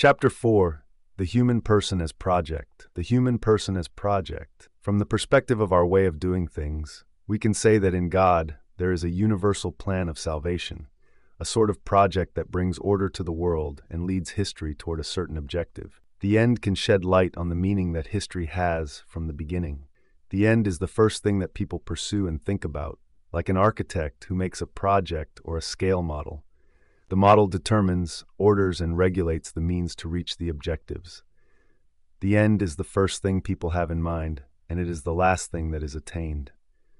Chapter 4. The Human Person as Project. The Human Person as Project. From the perspective of our way of doing things, we can say that in God there is a universal plan of salvation, a sort of project that brings order to the world and leads history toward a certain objective. The end can shed light on the meaning that history has from the beginning. The end is the first thing that people pursue and think about, like an architect who makes a project or a scale model. The model determines, orders, and regulates the means to reach the objectives. The end is the first thing people have in mind, and it is the last thing that is attained.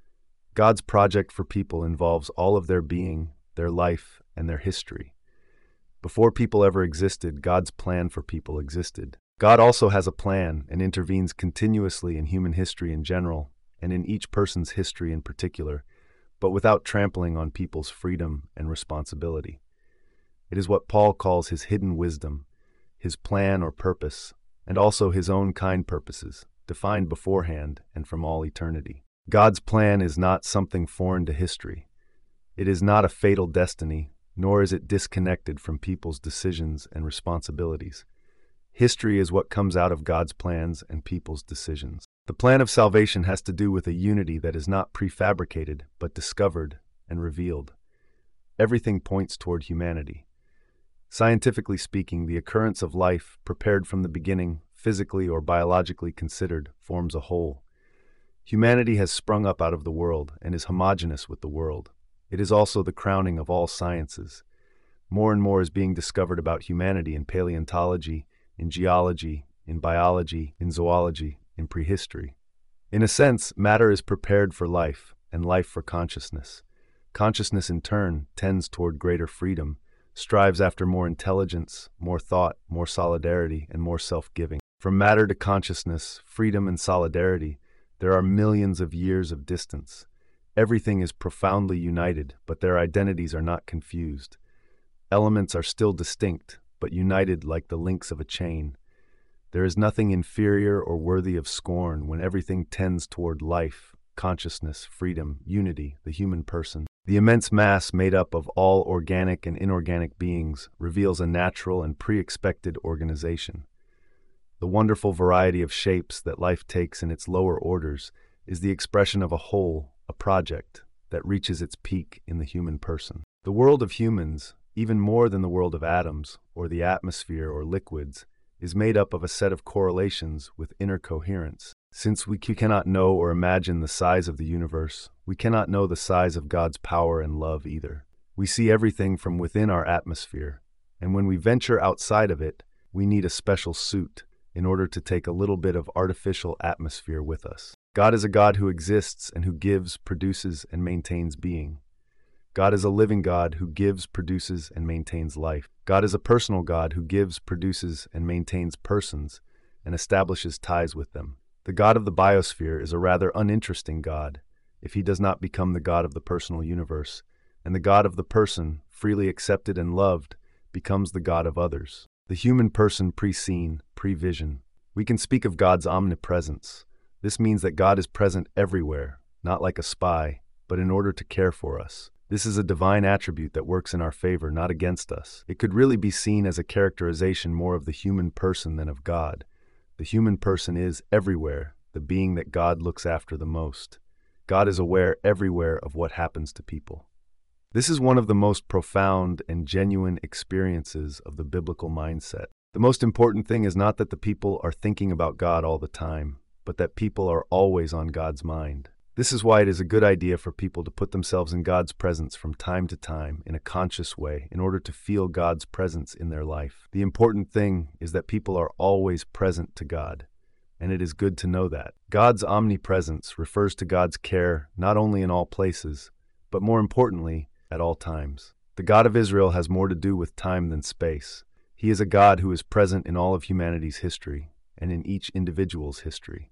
God's project for people involves all of their being, their life, and their history. Before people ever existed, God's plan for people existed. God also has a plan and intervenes continuously in human history in general, and in each person's history in particular, but without trampling on people's freedom and responsibility. It is what Paul calls his hidden wisdom, his plan or purpose, and also his own kind purposes, defined beforehand and from all eternity. God's plan is not something foreign to history. It is not a fatal destiny, nor is it disconnected from people's decisions and responsibilities. History is what comes out of God's plans and people's decisions. The plan of salvation has to do with a unity that is not prefabricated, but discovered and revealed. Everything points toward humanity. Scientifically speaking, the occurrence of life, prepared from the beginning, physically or biologically considered, forms a whole. Humanity has sprung up out of the world and is homogeneous with the world. It is also the crowning of all sciences. More and more is being discovered about humanity in paleontology, in geology, in biology, in zoology, in prehistory. In a sense, matter is prepared for life, and life for consciousness. Consciousness, in turn, tends toward greater freedom, strives after more intelligence, more thought, more solidarity, and more self-giving. From matter to consciousness, freedom and solidarity, there are millions of years of distance. Everything is profoundly united, but their identities are not confused. Elements are still distinct, but united like the links of a chain. There is nothing inferior or worthy of scorn when everything tends toward life, consciousness, freedom, unity, the human person. The immense mass made up of all organic and inorganic beings reveals a natural and pre-expected organization. The wonderful variety of shapes that life takes in its lower orders is the expression of a whole, a project, that reaches its peak in the human person. The world of humans, even more than the world of atoms, or the atmosphere or liquids, is made up of a set of correlations with inner coherence. Since we cannot know or imagine the size of the universe, we cannot know the size of God's power and love either. We see everything from within our atmosphere, and when we venture outside of it, we need a special suit in order to take a little bit of artificial atmosphere with us. God is a God who exists and who gives, produces, and maintains being. God is a living God who gives, produces, and maintains life. God is a personal God who gives, produces, and maintains persons, and establishes ties with them. The God of the biosphere is a rather uninteresting God, if he does not become the God of the personal universe, and the God of the person, freely accepted and loved, becomes the God of others. The human person pre-seen, pre-vision. We can speak of God's omnipresence. This means that God is present everywhere, not like a spy, but in order to care for us. This is a divine attribute that works in our favor, not against us. It could really be seen as a characterization more of the human person than of God. The human person is, everywhere, the being that God looks after the most. God is aware everywhere of what happens to people. This is one of the most profound and genuine experiences of the biblical mindset. The most important thing is not that the people are thinking about God all the time, but that people are always on God's mind. This is why it is a good idea for people to put themselves in God's presence from time to time in a conscious way in order to feel God's presence in their life. The important thing is that people are always present to God, and it is good to know that. God's omnipresence refers to God's care not only in all places, but more importantly, at all times. The God of Israel has more to do with time than space. He is a God who is present in all of humanity's history and in each individual's history.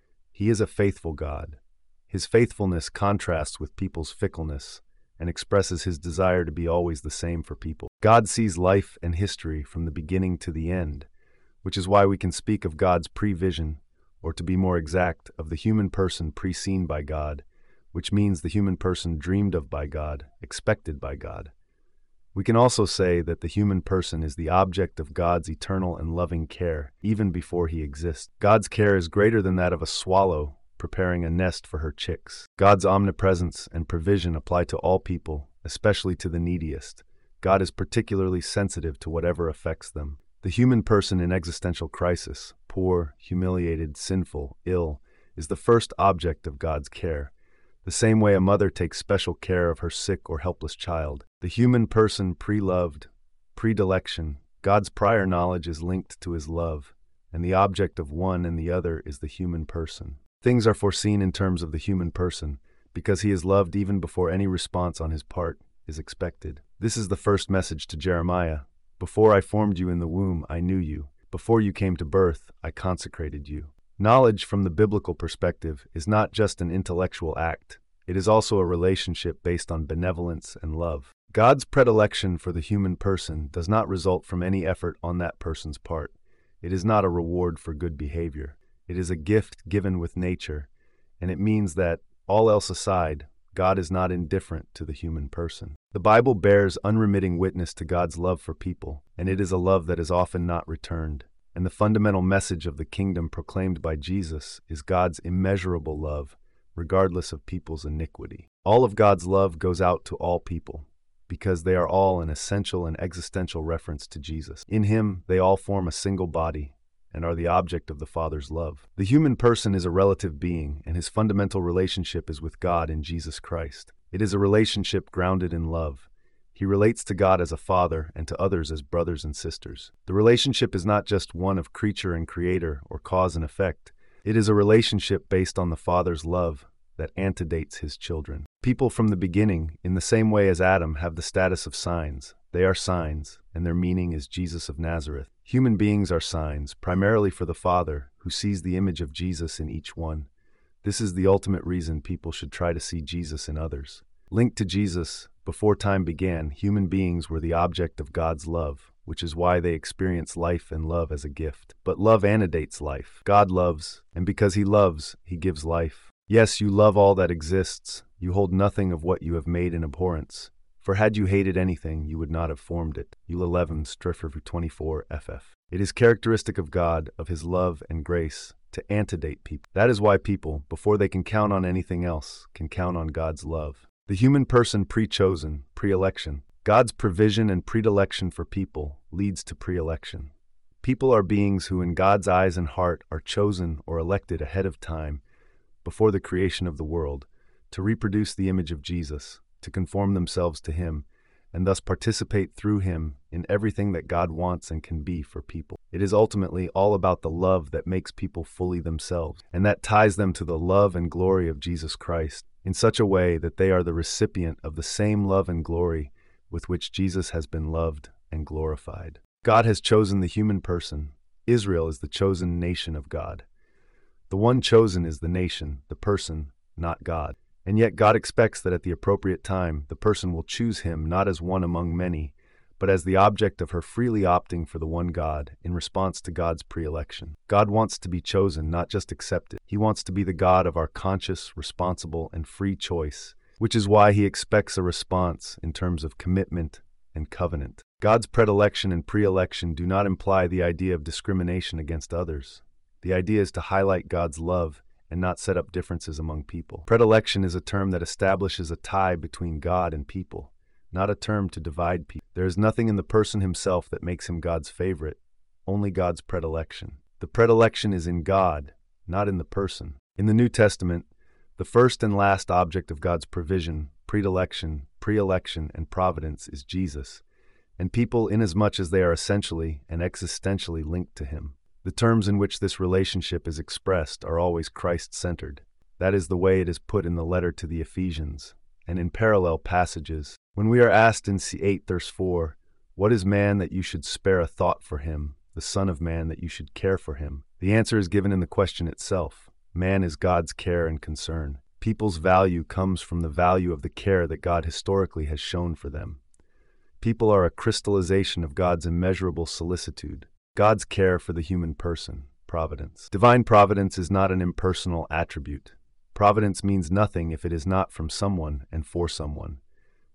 He is a faithful God. His faithfulness contrasts with people's fickleness and expresses his desire to be always the same for people. God sees life and history from the beginning to the end, which is why we can speak of God's prevision, or to be more exact, of the human person pre-seen by God, which means the human person dreamed of by God, expected by God. We can also say that the human person is the object of God's eternal and loving care, even before he exists. God's care is greater than that of a swallow preparing a nest for her chicks. God's omnipresence and provision apply to all people, especially to the neediest. God is particularly sensitive to whatever affects them. The human person in existential crisis, poor, humiliated, sinful, ill, is the first object of God's care. The same way a mother takes special care of her sick or helpless child. The human person pre-loved, predilection, God's prior knowledge is linked to his love, and the object of one and the other is the human person. Things are foreseen in terms of the human person, because he is loved even before any response on his part is expected. This is the first message to Jeremiah. Before I formed you in the womb, I knew you. Before you came to birth, I consecrated you. Knowledge from the biblical perspective is not just an intellectual act. It is also a relationship based on benevolence and love. God's predilection for the human person does not result from any effort on that person's part. It is not a reward for good behavior. It is a gift given with nature, and it means that, all else aside, God is not indifferent to the human person. The Bible bears unremitting witness to God's love for people, and it is a love that is often not returned. And the fundamental message of the kingdom proclaimed by Jesus is God's immeasurable love, regardless of people's iniquity. All of God's love goes out to all people, because they are all an essential and existential reference to Jesus. In him, they all form a single body and are the object of the Father's love. The human person is a relative being, and his fundamental relationship is with God in Jesus Christ. It is a relationship grounded in love. He relates to God as a father and to others as brothers and sisters. The relationship is not just one of creature and creator or cause and effect. It is a relationship based on the Father's love that antedates his children. People from the beginning, in the same way as Adam, have the status of signs. They are signs, and their meaning is Jesus of Nazareth. Human beings are signs, primarily for the Father, who sees the image of Jesus in each one. This is the ultimate reason people should try to see Jesus in others. Linked to Jesus, before time began, human beings were the object of God's love, which is why they experience life and love as a gift. But love antedates life. God loves, and because he loves, he gives life. Yes, you love all that exists. You hold nothing of what you have made in abhorrence. For had you hated anything, you would not have formed it. Eul 11, Strophe 24, ff. It is characteristic of God, of his love and grace, to antedate people. That is why people, before they can count on anything else, can count on God's love. The human person pre-chosen, pre-election. God's provision and predilection for people leads to pre-election. People are beings who in God's eyes and heart are chosen or elected ahead of time, before the creation of the world, to reproduce the image of Jesus, to conform themselves to him, and thus participate through him in everything that God wants and can be for people. It is ultimately all about the love that makes people fully themselves, and that ties them to the love and glory of Jesus Christ, in such a way that they are the recipient of the same love and glory with which Jesus has been loved and glorified. God has chosen the human person. Israel is the chosen nation of God. The one chosen is the nation, the person, not God. And yet God expects that at the appropriate time, the person will choose him not as one among many, but as the object of her freely opting for the one God in response to God's pre-election. God wants to be chosen, not just accepted. He wants to be the God of our conscious, responsible, and free choice, which is why he expects a response in terms of commitment and covenant. God's predilection and pre-election do not imply the idea of discrimination against others. The idea is to highlight God's love and not set up differences among people. Predilection is a term that establishes a tie between God and people, not a term to divide people. There is nothing in the person himself that makes him God's favorite, only God's predilection. The predilection is in God, not in the person. In the New Testament, the first and last object of God's provision, predilection, pre-election, and providence is Jesus, and people inasmuch as they are essentially and existentially linked to him. The terms in which this relationship is expressed are always Christ-centered. That is the way it is put in the letter to the Ephesians, and in parallel passages. When we are asked in C8 verse 4, "What is man that you should spare a thought for him, the Son of Man that you should care for him?" the answer is given in the question itself. Man is God's care and concern. People's value comes from the value of the care that God historically has shown for them. People are a crystallization of God's immeasurable solicitude. God's care for the human person, providence. Divine providence is not an impersonal attribute. Providence means nothing if it is not from someone and for someone.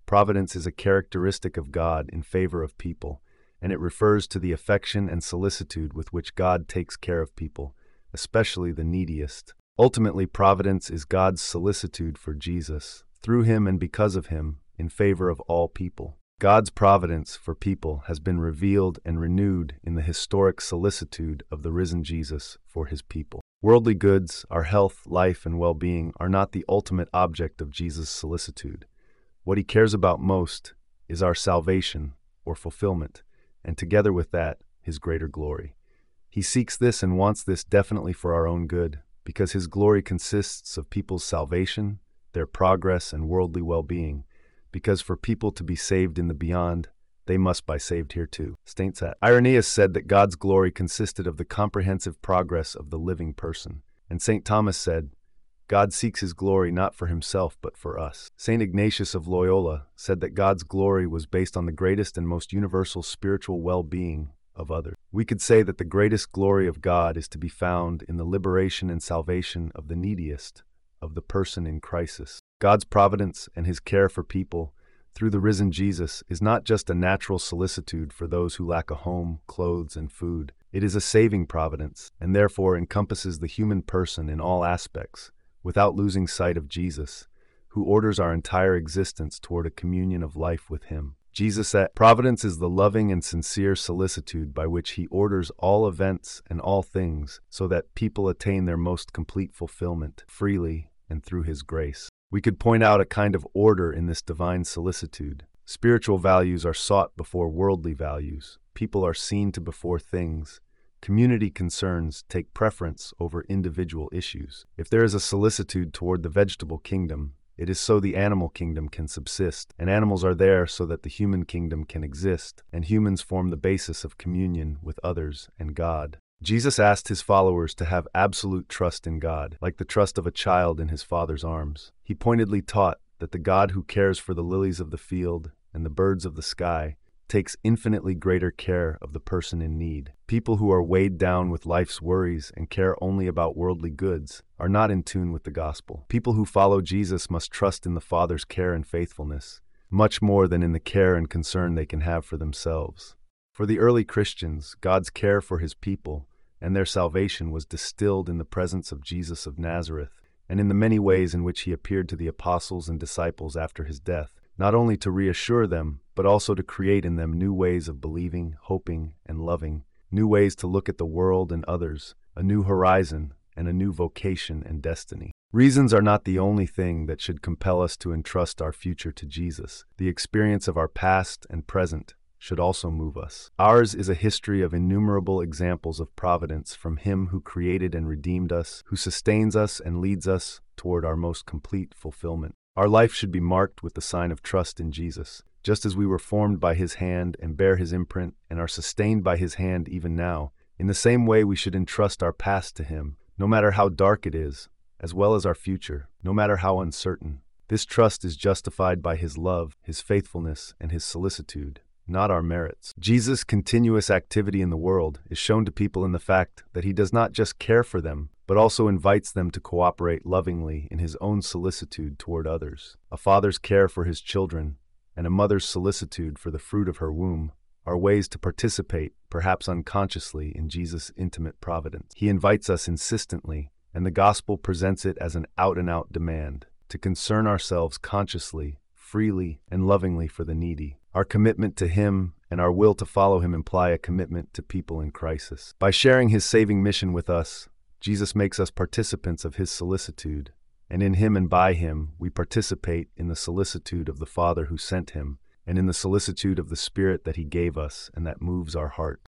Providence is a characteristic of God in favor of people, and it refers to the affection and solicitude with which God takes care of people, especially the neediest. Ultimately, providence is God's solicitude for Jesus, through him and because of him, in favor of all people. God's providence for people has been revealed and renewed in the historic solicitude of the risen Jesus for his people. Worldly goods, our health, life, and well-being are not the ultimate object of Jesus' solicitude. What he cares about most is our salvation or fulfillment, and together with that, his greater glory. He seeks this and wants this definitely for our own good, because his glory consists of people's salvation, their progress, and worldly well-being, because for people to be saved in the beyond, they must be saved here too. Irenaeus said that God's glory consisted of the comprehensive progress of the living person, and St. Thomas said, God seeks his glory not for himself but for us. St. Ignatius of Loyola said that God's glory was based on the greatest and most universal spiritual well-being of others. We could say that the greatest glory of God is to be found in the liberation and salvation of the neediest, of the person in crisis. God's providence and his care for people through the risen Jesus is not just a natural solicitude for those who lack a home, clothes, and food. It is a saving providence, and therefore encompasses the human person in all aspects, without losing sight of Jesus, who orders our entire existence toward a communion of life with him. Jesus said, Providence is the loving and sincere solicitude by which he orders all events and all things so that people attain their most complete fulfillment, freely and through his grace. We could point out a kind of order in this divine solicitude. Spiritual values are sought before worldly values. People are seen to before things. Community concerns take preference over individual issues. If there is a solicitude toward the vegetable kingdom, it is so the animal kingdom can subsist, and animals are there so that the human kingdom can exist, and humans form the basis of communion with others and God. Jesus asked his followers to have absolute trust in God, like the trust of a child in his father's arms. He pointedly taught that the God who cares for the lilies of the field and the birds of the sky takes infinitely greater care of the person in need. People who are weighed down with life's worries and care only about worldly goods are not in tune with the gospel. People who follow Jesus must trust in the Father's care and faithfulness, much more than in the care and concern they can have for themselves. For the early Christians, God's care for his people and their salvation was distilled in the presence of Jesus of Nazareth, and in the many ways in which he appeared to the apostles and disciples after his death, not only to reassure them, but also to create in them new ways of believing, hoping, and loving, new ways to look at the world and others, a new horizon, and a new vocation and destiny. Reasons are not the only thing that should compel us to entrust our future to Jesus. The experience of our past and present should also move us. Ours is a history of innumerable examples of providence from him who created and redeemed us, who sustains us and leads us toward our most complete fulfillment. Our life should be marked with the sign of trust in Jesus. Just as we were formed by his hand and bear his imprint and are sustained by his hand even now, in the same way we should entrust our past to him, no matter how dark it is, as well as our future, no matter how uncertain. This trust is justified by his love, his faithfulness, and his solicitude, not our merits. Jesus' continuous activity in the world is shown to people in the fact that he does not just care for them, but also invites them to cooperate lovingly in his own solicitude toward others. A father's care for his children and a mother's solicitude for the fruit of her womb are ways to participate, perhaps unconsciously, in Jesus' intimate providence. He invites us insistently, and the gospel presents it as an out-and-out demand, to concern ourselves consciously, freely, and lovingly for the needy. Our commitment to him and our will to follow him imply a commitment to people in crisis. By sharing his saving mission with us, Jesus makes us participants of his solicitude, and in him and by him we participate in the solicitude of the Father who sent him, and in the solicitude of the Spirit that he gave us and that moves our heart.